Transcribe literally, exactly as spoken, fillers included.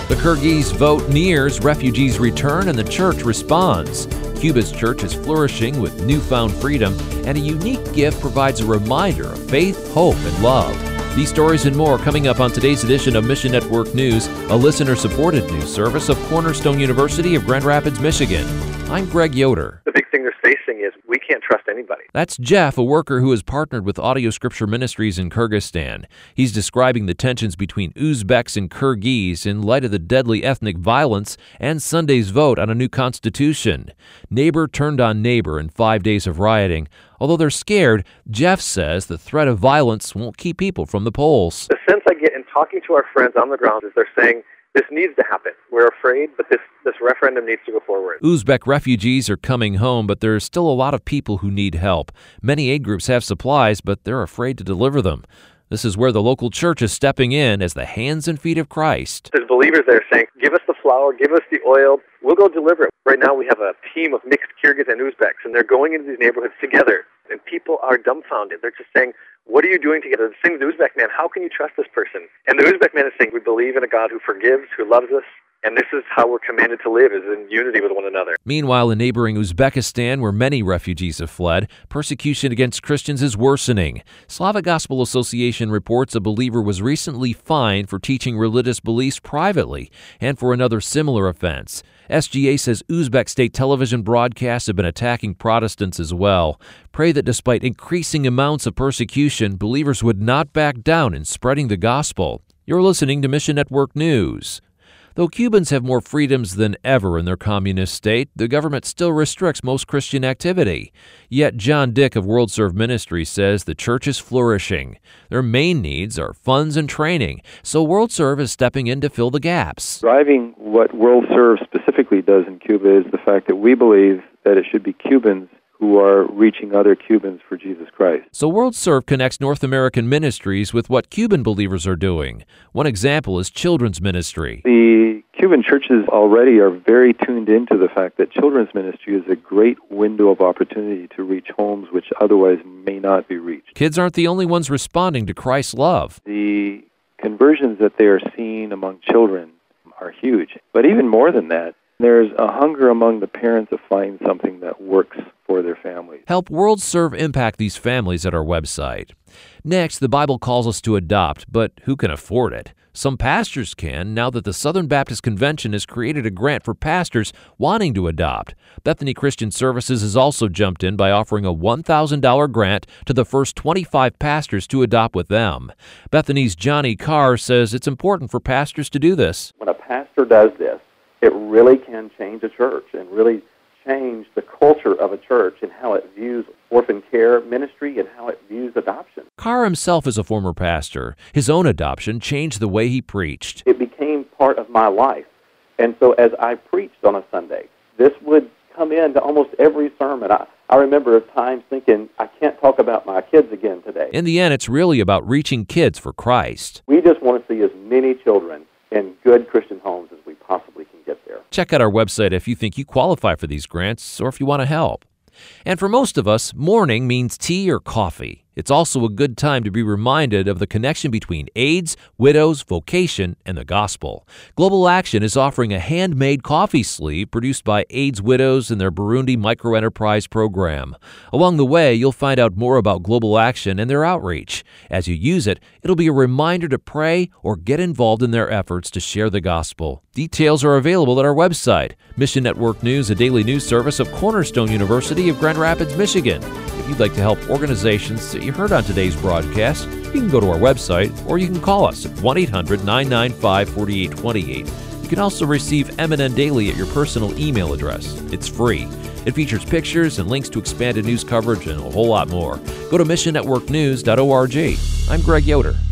The Kyrgyz vote nears, refugees return, and the church responds. Cuba's church is flourishing with newfound freedom, and a unique gift provides a reminder of faith, hope, and love. These stories and more coming up on today's edition of Mission Network News, a listener-supported news service of Cornerstone University of Grand Rapids, Michigan. I'm Greg Yoder. The big thing they're facing is we can't trust anybody. That's Jeff, a worker who has partnered with Audio Scripture Ministries in Kyrgyzstan. He's describing the tensions between Uzbeks and Kyrgyz in light of the deadly ethnic violence and Sunday's vote on a new constitution. Neighbor turned on neighbor in five days of rioting. Although they're scared, Jeff says the threat of violence won't keep people from the polls. The sense I get in talking to our friends on the ground is they're saying, this needs to happen. We're afraid, but this, this referendum needs to go forward. Uzbek refugees are coming home, but there's still a lot of people who need help. Many aid groups have supplies, but they're afraid to deliver them. This is where the local church is stepping in as the hands and feet of Christ. There's believers there saying, give us the flour, give us the oil, we'll go deliver it. Right now we have a team of mixed Kyrgyz and Uzbeks, and they're going into these neighborhoods together. And people are dumbfounded. They're just saying, what are you doing together? The same with the Uzbek man, how can you trust this person? And the Uzbek man is saying, we believe in a God who forgives, who loves us, and this is how we're commanded to live, is in unity with one another. Meanwhile, in neighboring Uzbekistan, where many refugees have fled, persecution against Christians is worsening. Slavic Gospel Association reports a believer was recently fined for teaching religious beliefs privately and for another similar offense. S G A says Uzbek state television broadcasts have been attacking Protestants as well. Pray that despite increasing amounts of persecution, believers would not back down in spreading the gospel. You're listening to Mission Network News. Though Cubans have more freedoms than ever in their communist state, the government still restricts most Christian activity. Yet John Dick of World Serve Ministry says the church is flourishing. Their main needs are funds and training, so World Serve is stepping in to fill the gaps. Driving what World Serve specifically does in Cuba is the fact that we believe that it should be Cubans who are reaching other Cubans for Jesus Christ. So World Serve connects North American ministries with what Cuban believers are doing. One example is children's ministry. The Cuban churches already are very tuned into the fact that children's ministry is a great window of opportunity to reach homes which otherwise may not be reached. Kids aren't the only ones responding to Christ's love. The conversions that they are seeing among children are huge. But even more than that, there's a hunger among the parents to find something that works for their families. Help World Serve impact these families at our website. Next, the Bible calls us to adopt, but who can afford it? Some pastors can, now that the Southern Baptist Convention has created a grant for pastors wanting to adopt. Bethany Christian Services has also jumped in by offering a one thousand dollars grant to the first twenty-five pastors to adopt with them. Bethany's Johnny Carr says it's important for pastors to do this. When a pastor does this, it really can change a church and really change the culture of a church and how it views orphan care ministry and how it views adoption. Carr himself is a former pastor. His own adoption changed the way he preached. It became part of my life. And so as I preached on a Sunday, this would come into almost every sermon. I, I remember at times thinking, I can't talk about my kids again today. In the end, it's really about reaching kids for Christ. We just want to see as many children in good Christian homes as we possibly can get there. Check out our website if you think you qualify for these grants or if you want to help. And for most of us, morning means tea or coffee. It's also a good time to be reminded of the connection between AIDS, widows, vocation, and the gospel. Global Action is offering a handmade coffee sleeve produced by AIDS widows in their Burundi microenterprise program. Along the way, you'll find out more about Global Action and their outreach. As you use it, it'll be a reminder to pray or get involved in their efforts to share the gospel. Details are available at our website. Mission Network News, a daily news service of Cornerstone University of Grand Rapids, Michigan. If you'd like to help organizations that you heard on today's broadcast, you can go to our website or you can call us at one eight hundred nine nine five four eight two eight. You can also receive M N N Daily at your personal email address. It's free. It features pictures and links to expanded news coverage and a whole lot more. Go to mission network news dot org. I'm Greg Yoder.